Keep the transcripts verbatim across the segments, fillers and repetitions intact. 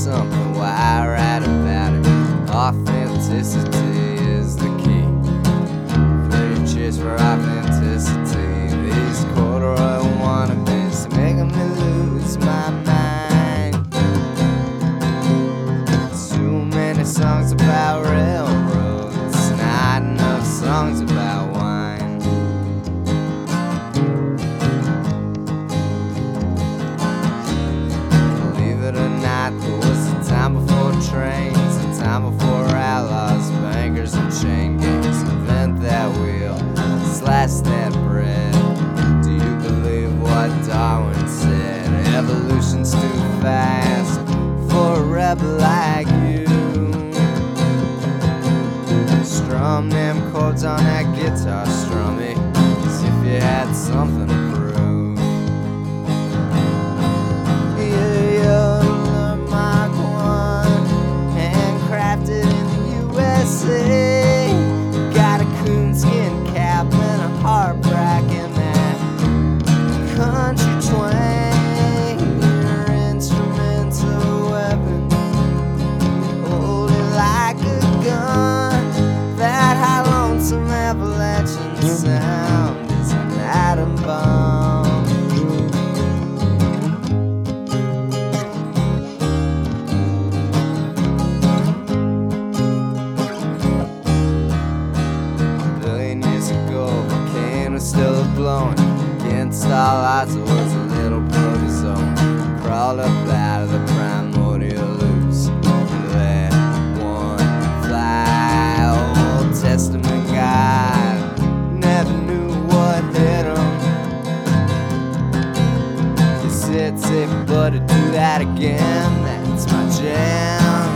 something, why I write about it. Authenticity is the key. Three cheers for authenticity. These corduroy wannabes making me lose my mind. Too many songs about railroads, not enough songs about wine. Believe it or not, there was a time before trains, a time before outlaws, bankers and chain gangs. Invent that wheel, slash that bread. Do you believe what Darwin said? Evolution's too fast for a rebel like you. Strum them chords on that guitar, strummy, as if you had something to prove. You yodeler Mark one, handcrafted in the U S A. Got a coonskin cap and a heart brack in that country twang. Your instrumental weapon, hold it like a gun. That high lonesome Appalachian sound is an atom bomb. A billion years ago, a volcano still blowing. Against all odds, it was a little protozoan. Crawled up out of the primordial ooze. Let one fly. Old Testament God never knew what hit him. He said, say, buddy, do that again. That's my jam.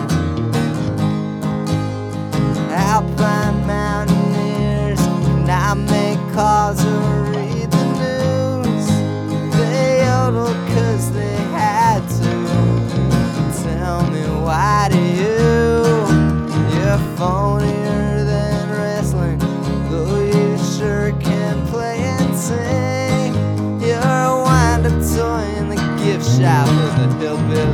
Alpine mountaineers cannot make calls or read the news. They yodeled cause they had to. Tell me, why do you? You're phonier than wrestling, though you sure can play and sing. You're a wind-up toy in the gift shop of the hillbilly